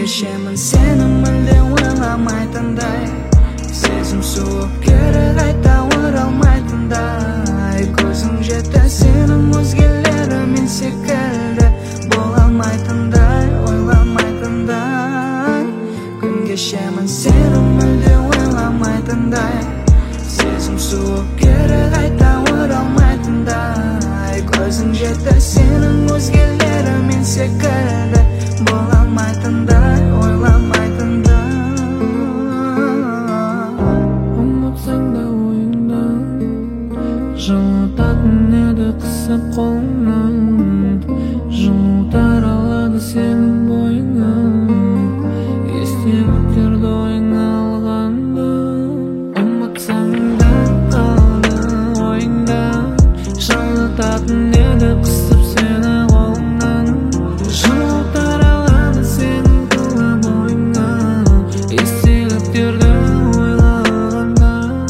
Кешемін сені мүлде ойламайтындай, сезім суып кері қайта оралмайтындай. Көзің жетті сенің өзгелерімен секілді, бола алмайтындай, ойламайтындай. Күн кешемін сені мүлде ойламайтындай, сезім суып кері қайта оралмайтындай. Көзің жетті сенің өзгелерімен секілді, бола алмайтындай, ойламайтындай. Ұмытсаң да ойыңнан, жылытатын еді қысып қолыңнан. Жылытар алады сенің бойыңнан, естеліктерді ойыңа алғанда. Ұмытсаң да қалды ойыңдан, жылытатын еді қысып сені қолыңнан. Жылытар алады сенің тұла бойыңнан, естеліктерді ойлағанда.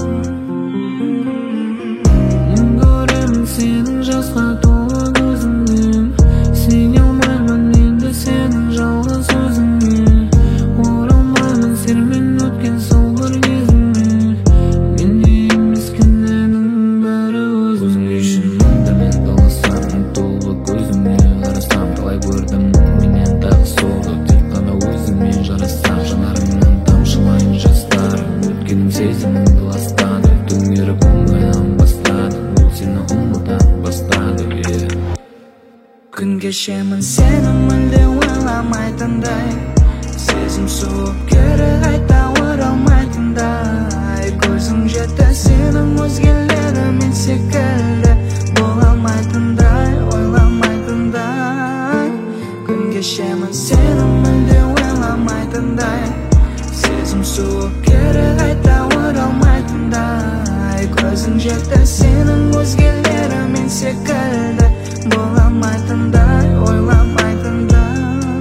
Мен көремін сенің жасқа толы көзіңнен, сене алмаймын енді сенің жалғыз өзіңе. Оралмаймын сенімен өткен сол бір кезіңе. Менде емес кінәнің бәрі өзіңде. Шындығымен таласам толы көзіңе, қарасам қалай көрдім менен тағы солды. Тек қана өзіңе жарасам жанарыңнан тамшылайын жастар. Өткенім сезіміңді ластады, түнеріп оңайдан бастады, ол сені ұмыта бастады. Күн кешемін сені мүлде ойламайтындай, сезім суып кері қайта оралмайтындай. Көзің жетті сенің өзгелерімен секілді, бола алмайтындай, ойламайтындай. Күн кешемін сені мүлде ойламайтындай, сезім суып кері қайта оралмайтындай. Көзің жетті сенің өзгелерімен секілді, бола алмайтындай, ойламайтындай.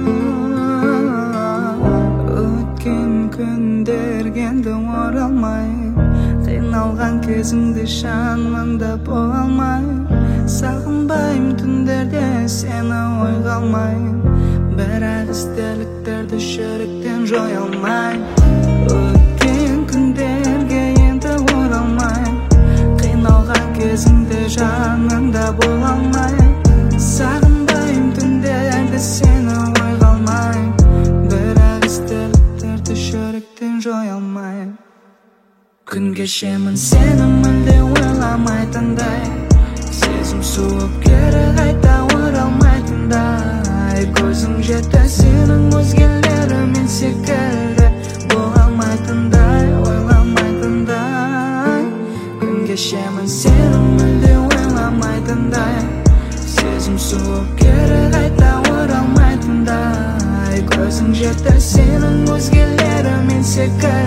Өткен күндерге енді оралмай, қиналған кезіңде жанымда бола алмай. Сағынбаймын түндерде сені ойға алмай, бірақ естеліктерді жүректен жоя алмай. Өткен күндерге енді оралмай, қиналған кезіңде жанымда бола алмай. Сағынбаймын түндерде сені ойға алмай, бірақ естеліктерді жүректен жоя алмай. Күн кешемін сені мүлде ойламайтындай, сезім суып кері қайта оралмайтындай. Көзің жетті сенің өзгелерімен секілді, бола алмайтындай, ойламайтындай. Күн кешемін сені мүлде ойламайтындай, сезім суып кері қайта оралмайтындай. Көзің жетті сенің өзгелерімен секілді,